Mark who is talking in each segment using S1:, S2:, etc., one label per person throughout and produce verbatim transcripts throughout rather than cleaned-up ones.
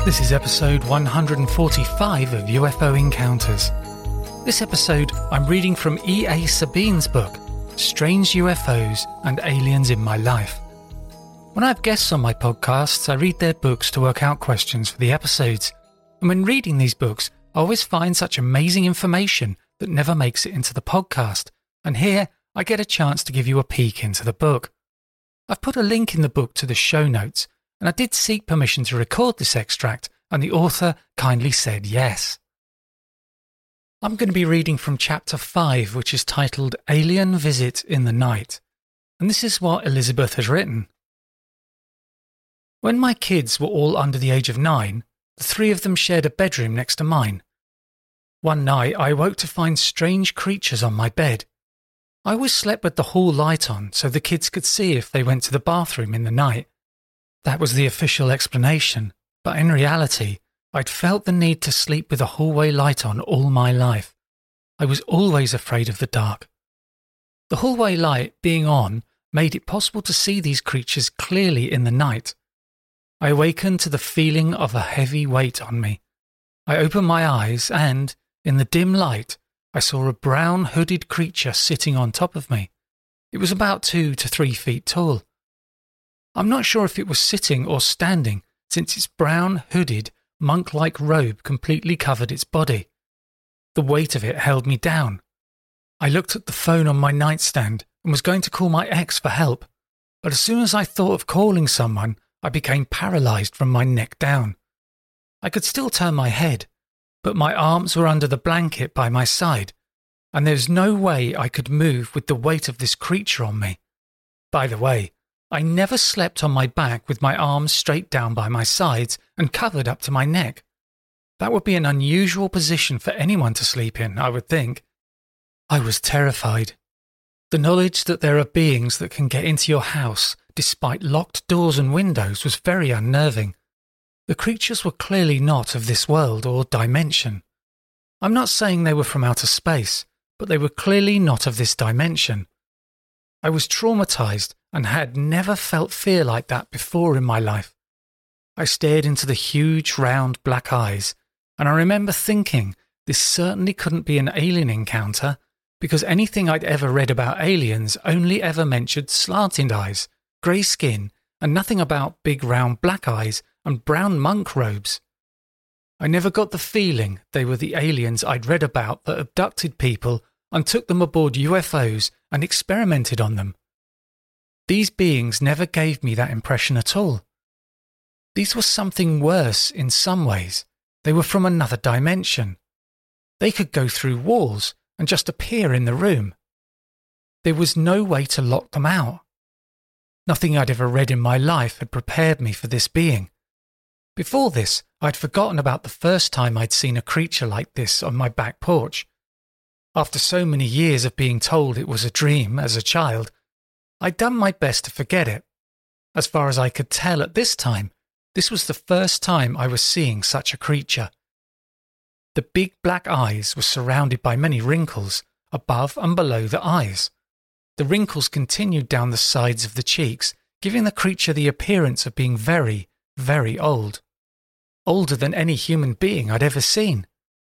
S1: This is episode one hundred forty-five of U F O Encounters. This episode, I'm reading from E A Sabine's book, Strange U F Os and Aliens in My Life. When I have guests on my podcasts, I read their books to work out questions for the episodes. And when reading these books, I always find such amazing information that never makes it into the podcast. And here, I get a chance to give you a peek into the book. I've put a link in the book to the show notes, and I did seek permission to record this extract, and the author kindly said yes. I'm going to be reading from chapter five, which is titled Alien Visit in the Night, and this is what Elizabeth has written. When my kids were all under the age of nine, the three of them shared a bedroom next to mine. One night I awoke to find strange creatures on my bed. I always slept with the hall light on so the kids could see if they went to the bathroom in the night. That was the official explanation, but in reality, I'd felt the need to sleep with a hallway light on all my life. I was always afraid of the dark. The hallway light being on made it possible to see these creatures clearly in the night. I awakened to the feeling of a heavy weight on me. I opened my eyes and, in the dim light, I saw a brown hooded creature sitting on top of me. It was about two to three feet tall. I'm not sure if it was sitting or standing, since its brown, hooded, monk-like robe completely covered its body. The weight of it held me down. I looked at the phone on my nightstand and was going to call my ex for help, but as soon as I thought of calling someone, I became paralysed from my neck down. I could still turn my head, but my arms were under the blanket by my side, and there was no way I could move with the weight of this creature on me. By the way, I never slept on my back with my arms straight down by my sides and covered up to my neck. That would be an unusual position for anyone to sleep in, I would think. I was terrified. The knowledge that there are beings that can get into your house despite locked doors and windows was very unnerving. The creatures were clearly not of this world or dimension. I'm not saying they were from outer space, but they were clearly not of this dimension. I was traumatized and had never felt fear like that before in my life. I stared into the huge, round, black eyes, and I remember thinking this certainly couldn't be an alien encounter, because anything I'd ever read about aliens only ever mentioned slanted eyes, grey skin, and nothing about big, round, black eyes and brown monk robes. I never got the feeling they were the aliens I'd read about that abducted people and took them aboard U F Os and experimented on them. These beings never gave me that impression at all. These were something worse in some ways. They were from another dimension. They could go through walls and just appear in the room. There was no way to lock them out. Nothing I'd ever read in my life had prepared me for this being. Before this, I'd forgotten about the first time I'd seen a creature like this on my back porch. After so many years of being told it was a dream as a child, I'd done my best to forget it. As far as I could tell at this time, this was the first time I was seeing such a creature. The big black eyes were surrounded by many wrinkles, above and below the eyes. The wrinkles continued down the sides of the cheeks, giving the creature the appearance of being very, very old. Older than any human being I'd ever seen.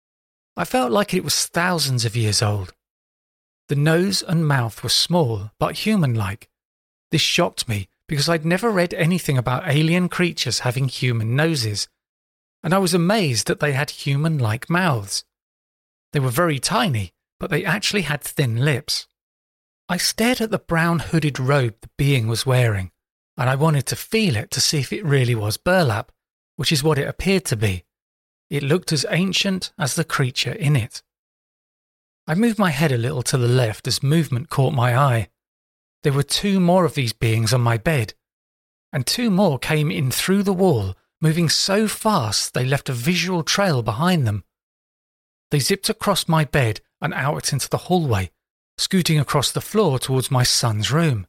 S1: I felt like it was thousands of years old. The nose and mouth were small, but human-like. This shocked me because I'd never read anything about alien creatures having human noses, and I was amazed that they had human-like mouths. They were very tiny, but they actually had thin lips. I stared at the brown hooded robe the being was wearing, and I wanted to feel it to see if it really was burlap, which is what it appeared to be. It looked as ancient as the creature in it. I moved my head a little to the left as movement caught my eye. There were two more of these beings on my bed, and two more came in through the wall, moving so fast they left a visual trail behind them. They zipped across my bed and out into the hallway, scooting across the floor towards my son's room.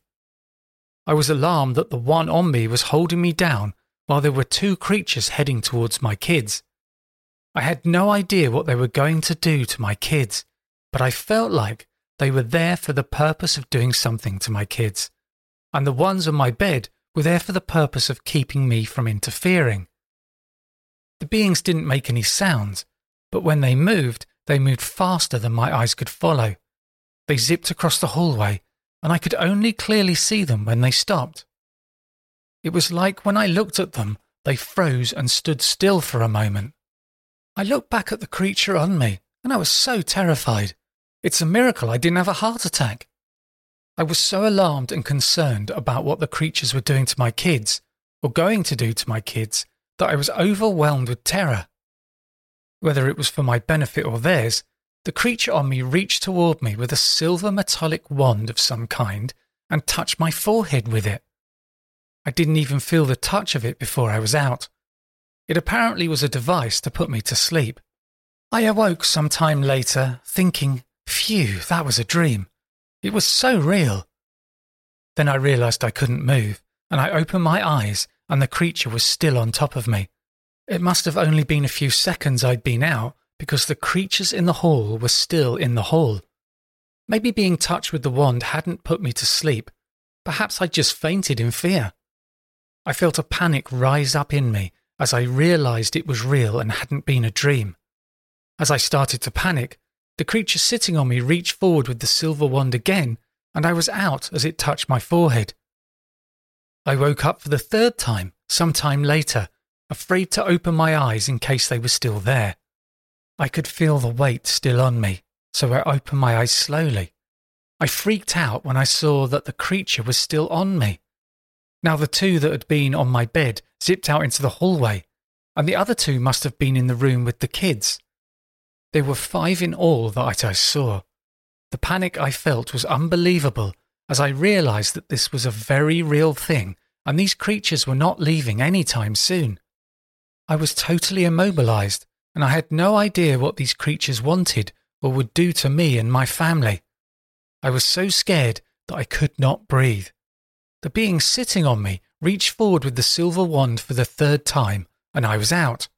S1: I was alarmed that the one on me was holding me down while there were two creatures heading towards my kids. I had no idea what they were going to do to my kids, but I felt like they were there for the purpose of doing something to my kids, and the ones on my bed were there for the purpose of keeping me from interfering. The beings didn't make any sounds, but when they moved, they moved faster than my eyes could follow. They zipped across the hallway, and I could only clearly see them when they stopped. It was like when I looked at them, they froze and stood still for a moment. I looked back at the creature on me, and I was so terrified. It's a miracle I didn't have a heart attack. I was so alarmed and concerned about what the creatures were doing to my kids, or going to do to my kids, that I was overwhelmed with terror. Whether it was for my benefit or theirs, the creature on me reached toward me with a silver metallic wand of some kind and touched my forehead with it. I didn't even feel the touch of it before I was out. It apparently was a device to put me to sleep. I awoke some time later, thinking, phew, that was a dream. It was so real. Then I realized I couldn't move, and I opened my eyes, and the creature was still on top of me. It must have only been a few seconds I'd been out, because the creatures in the hall were still in the hall. Maybe being touched with the wand hadn't put me to sleep. Perhaps I'd just fainted in fear. I felt a panic rise up in me as I realized it was real and hadn't been a dream. As I started to panic, the creature sitting on me reached forward with the silver wand again, and I was out as it touched my forehead. I woke up for the third time, some time later, afraid to open my eyes in case they were still there. I could feel the weight still on me, so I opened my eyes slowly. I freaked out when I saw that the creature was still on me. Now the two that had been on my bed zipped out into the hallway, and the other two must have been in the room with the kids. There were five in all that I saw. The panic I felt was unbelievable as I realized that this was a very real thing and these creatures were not leaving any time soon. I was totally immobilized and I had no idea what these creatures wanted or would do to me and my family. I was so scared that I could not breathe. The being sitting on me reached forward with the silver wand for the third time and I was out.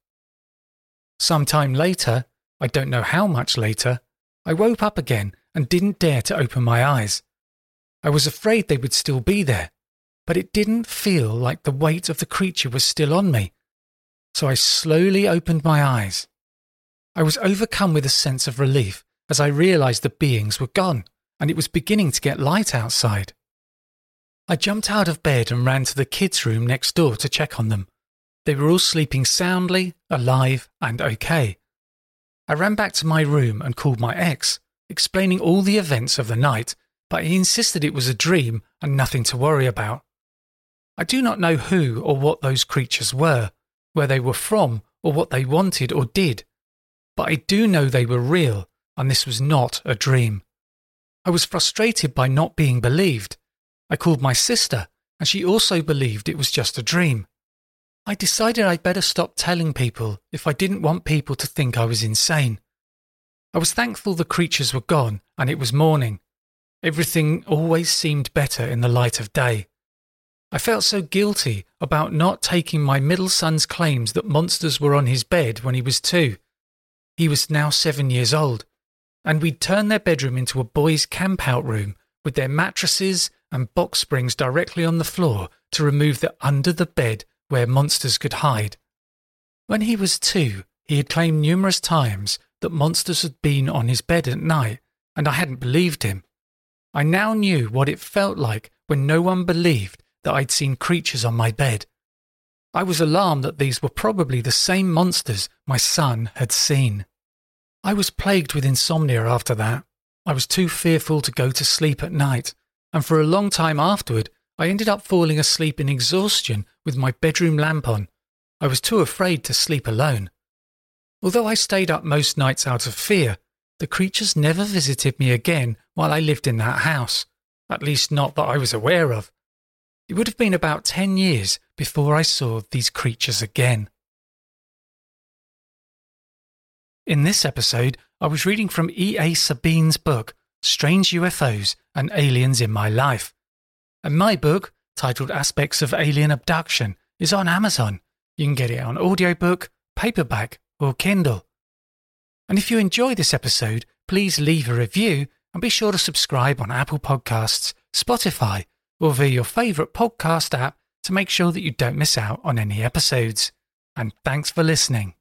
S1: Some time later, I don't know how much later, I woke up again and didn't dare to open my eyes. I was afraid they would still be there, but it didn't feel like the weight of the creature was still on me. So I slowly opened my eyes. I was overcome with a sense of relief as I realized the beings were gone and it was beginning to get light outside. I jumped out of bed and ran to the kids' room next door to check on them. They were all sleeping soundly, alive, and okay. I ran back to my room and called my ex, explaining all the events of the night, but he insisted it was a dream and nothing to worry about. I do not know who or what those creatures were, where they were from, or what they wanted or did, but I do know they were real, and this was not a dream. I was frustrated by not being believed. I called my sister, and she also believed it was just a dream. I decided I'd better stop telling people if I didn't want people to think I was insane. I was thankful the creatures were gone and it was morning. Everything always seemed better in the light of day. I felt so guilty about not taking my middle son's claims that monsters were on his bed when he was two. He was now seven years old, and we'd turned their bedroom into a boys' camp-out room with their mattresses and box springs directly on the floor to remove the under the bed where monsters could hide. When he was two, he had claimed numerous times that monsters had been on his bed at night, and I hadn't believed him. I now knew what it felt like when no one believed that I'd seen creatures on my bed. I was alarmed that these were probably the same monsters my son had seen. I was plagued with insomnia after that. I was too fearful to go to sleep at night, and for a long time afterward, I ended up falling asleep in exhaustion with my bedroom lamp on. I was too afraid to sleep alone. Although I stayed up most nights out of fear, the creatures never visited me again while I lived in that house, at least not that I was aware of. It would have been about ten years before I saw these creatures again. In this episode, I was reading from E A Sabine's book, Strange U F Os and Aliens in My Life. And my book, titled Aspects of Alien Abduction, is on Amazon. You can get it on audiobook, paperback, or Kindle. And if you enjoy this episode, please leave a review and be sure to subscribe on Apple Podcasts, Spotify, or via your favourite podcast app to make sure that you don't miss out on any episodes. and thanks for listening.